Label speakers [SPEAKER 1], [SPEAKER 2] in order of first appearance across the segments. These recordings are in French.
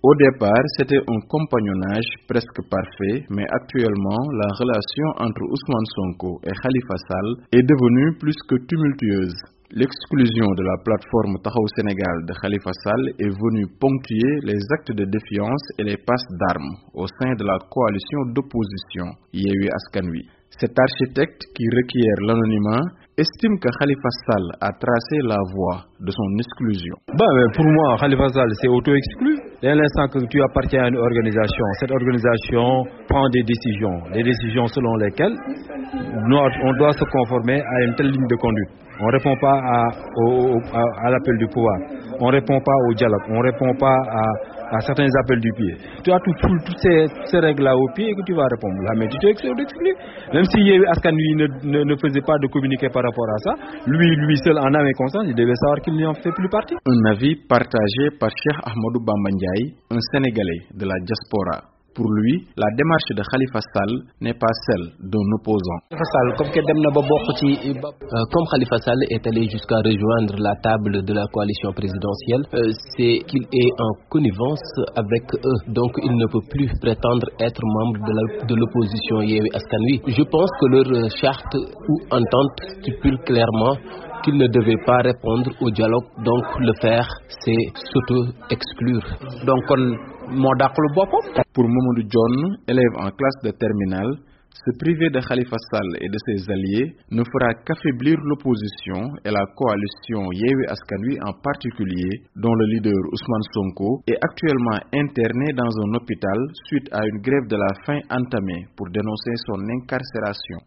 [SPEAKER 1] Au départ, c'était un compagnonnage presque parfait, mais actuellement, la relation entre Ousmane Sonko et Khalifa Sall est devenue plus que tumultueuse. L'exclusion de la plateforme Taxawu Sénégal de Khalifa Sall est venue ponctuer les actes de défiance et les passes d'armes au sein de la coalition d'opposition Yewwi Askan Wi. Cet architecte qui requiert l'anonymat estime que Khalifa Sall a tracé la voie de son exclusion.
[SPEAKER 2] Pour moi, Khalifa Sall s'est auto-exclu. Dès l'instant que tu appartiens à une organisation, cette organisation prend des décisions selon lesquelles on doit se conformer à une telle ligne de conduite. On ne répond pas à l'appel du pouvoir, on ne répond pas au dialogue, on ne répond pas à certains appels du pied. Tu as toutes ces règles-là au pied et que tu vas répondre. Là, mais tu t'es exclu. Même si Yewwi Askan Wi ne faisait pas de communiqué par rapport à ça, lui seul en âme et conscience, il devait savoir qu'il n'y en fait plus partie.
[SPEAKER 1] Un avis partagé par Cheikh Ahmadou Bamba Ndiaye, un Sénégalais de la diaspora. Pour lui, la démarche de Khalifa Sall n'est pas celle d'un opposant.
[SPEAKER 3] Comme Khalifa Sall est allé jusqu'à rejoindre la table de la coalition présidentielle, c'est qu'il est en connivence avec eux. Donc il ne peut plus prétendre être membre de l'opposition Yewwi Askan Wi. Je pense que leur charte ou entente stipule clairement qu'il ne devait pas répondre au dialogue. Donc le faire, c'est s'auto-exclure.
[SPEAKER 1] Pour Mamadou John, élève en classe de terminale, se priver de Khalifa Sall et de ses alliés ne fera qu'affaiblir l'opposition et la coalition Yewwi Askan Wi en particulier, dont le leader Ousmane Sonko est actuellement interné dans un hôpital suite à une grève de la faim entamée pour dénoncer son incarcération.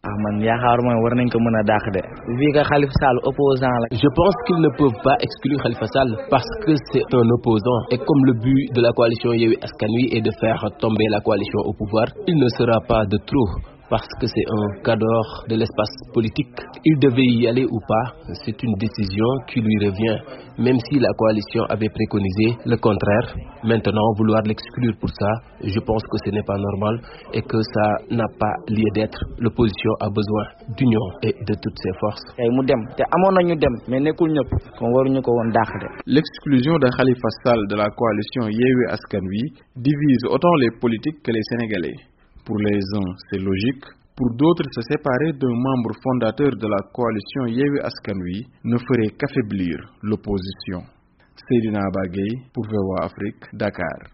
[SPEAKER 3] Je pense qu'ils ne peuvent pas exclure Khalifa Sall parce que c'est un opposant et comme le but de la coalition Yewwi Askan Wi est de faire tomber la coalition au pouvoir, il ne sera pas de trop. Parce que c'est un cadre de l'espace politique. Il devait y aller ou pas, c'est une décision qui lui revient, même si la coalition avait préconisé le contraire. Maintenant, vouloir l'exclure pour ça, je pense que ce n'est pas normal et que ça n'a pas lieu d'être. L'opposition a besoin d'union et de toutes ses forces.
[SPEAKER 1] L'exclusion de Khalifa Sall de la coalition Yewwi Askan Wi divise autant les politiques que les Sénégalais. Pour les uns, c'est logique. Pour d'autres, se séparer d'un membre fondateur de la coalition Yewwi Askan Wi ne ferait qu'affaiblir l'opposition. Seydina Bagay pour VOA Afrique, Dakar.